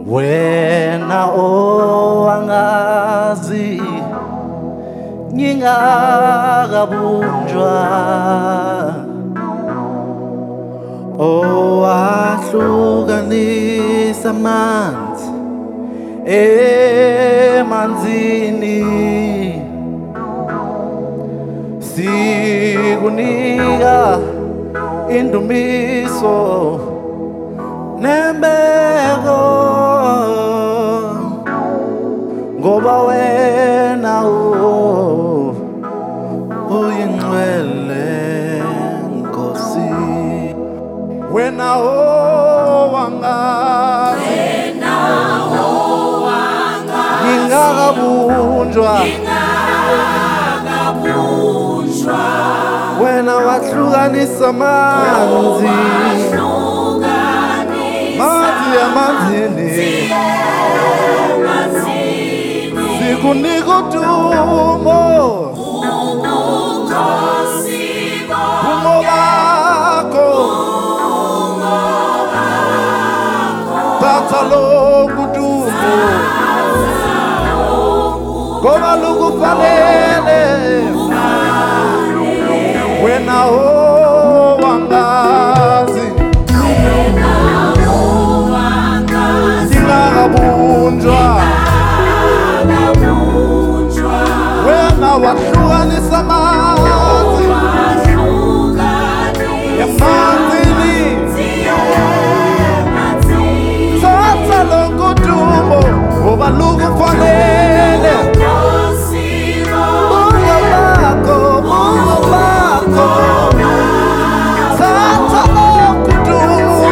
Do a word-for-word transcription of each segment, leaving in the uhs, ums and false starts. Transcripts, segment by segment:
wena owangazi ngingakabunjwa, owahlukanisa amanzi emanzini, sikunika indumiso nembeko, ngoba wena uyingcwele Nkosi, wena owangazi ngingakabunjwa, wena wahlukanisa amanzi manzi emanzini, sikunika udumo bakho, thatha lokhu dumo ngoba lukufanele, wena owangazi ngingakabunjwa, wena wahlukanisa amanzi emanzini, thatha lokhu dumo ngoba lukufanele, bunga bakho, bunga bakho, thatha lokhu dumo,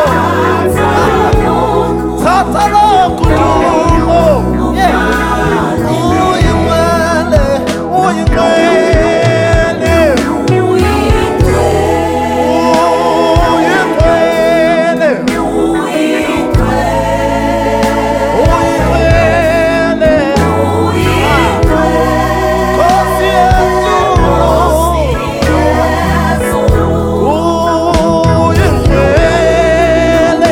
thatha lokhu dumo, uyingcwele, uyingcwele, uyingcwele, uyingcwele, Nkosi Yesu, uyingcwele,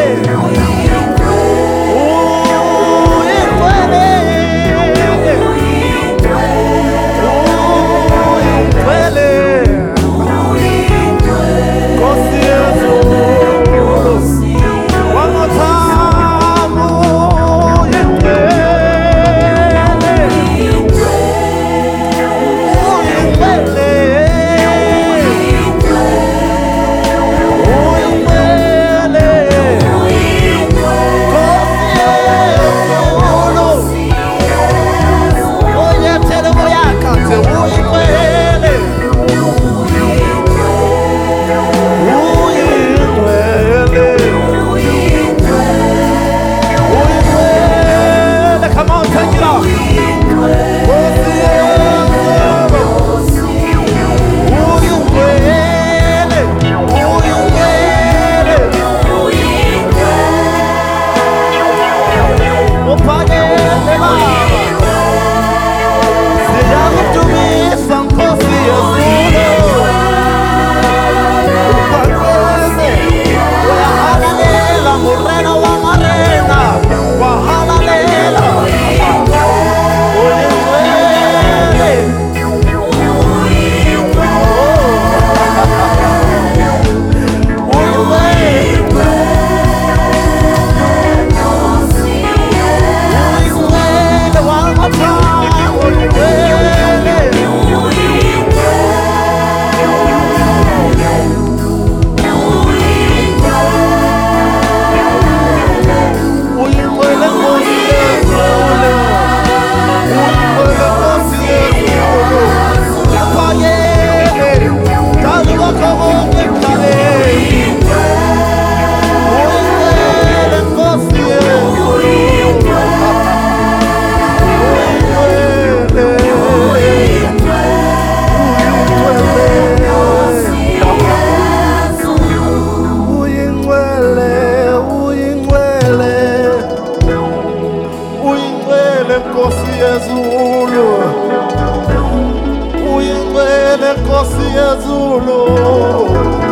Nkosi yezulu.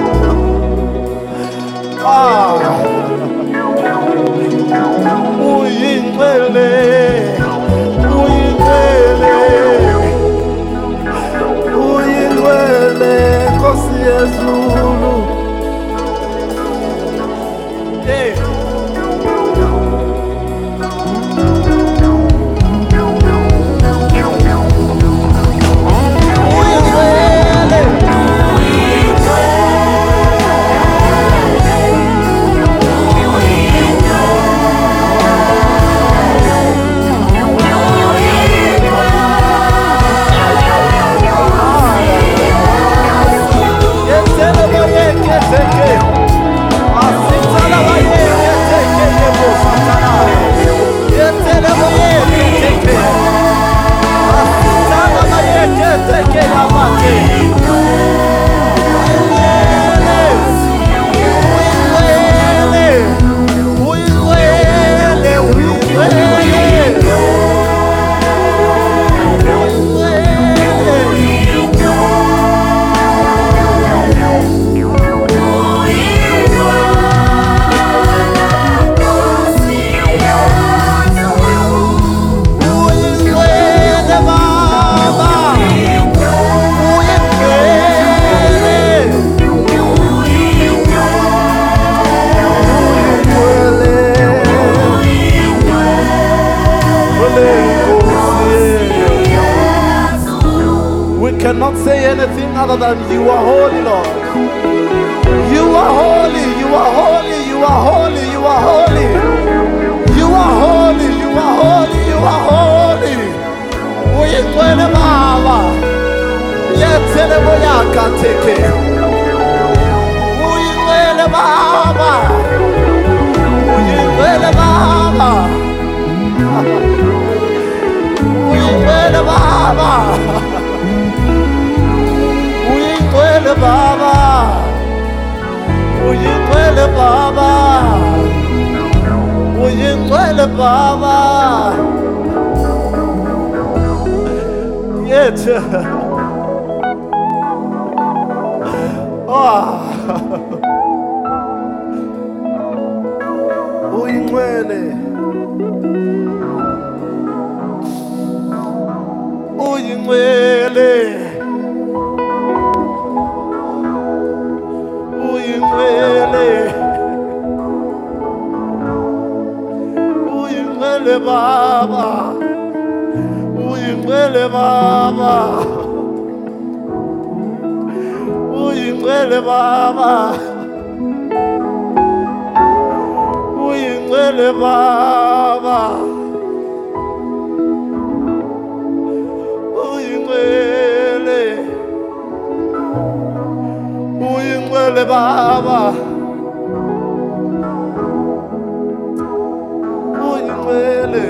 Ah. Zulu. Hey. Cannot say anything other than you are holy, Lord. You are holy, you are holy, you are holy, you are holy. You are holy, you are holy, you are holy. Uyingcwele Baba. Yethele boyaka teke. Uyingcwele Baba. Uyingcwele Baba. Uyingcwele Baba. Uyingcwele Baba, Uyingcwele Baba, Uyingcwele Baba. Yet, oh, Uyingcwele, Uyingcwele. Uyingcwele, Uyingcwele Baba, Uyingcwele Baba, Uyingcwele Baba, Uyingcwele Baba, Uyingcwele, Uyingcwele Baba, Uyingcwele,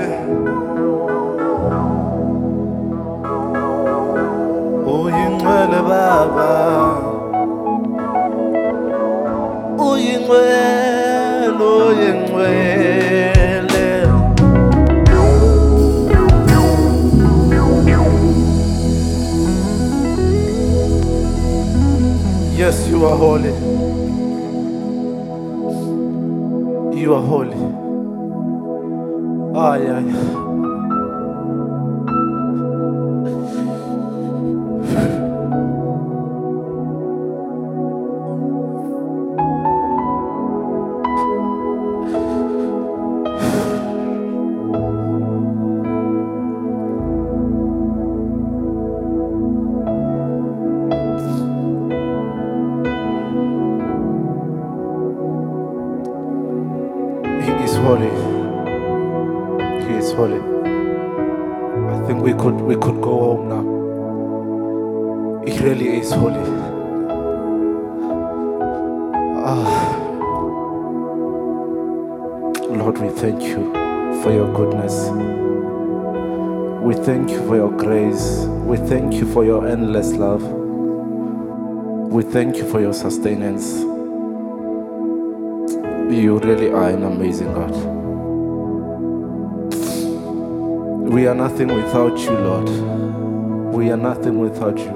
Uyingcwele Baba, Uyingcwele, Uyingcwele. Yes, you are holy. You are holy. Ah, yeah, yeah. Holy. He is holy. I think we could we could go home now. He really is holy. Ah, Lord, we thank you for your goodness. We thank you for your grace. We thank you for your endless love. We thank you for your sustenance. You really are an amazing God. We are nothing without you, Lord. We are nothing without you.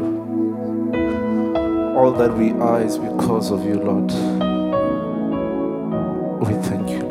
All that we are is because of you, Lord. We thank you.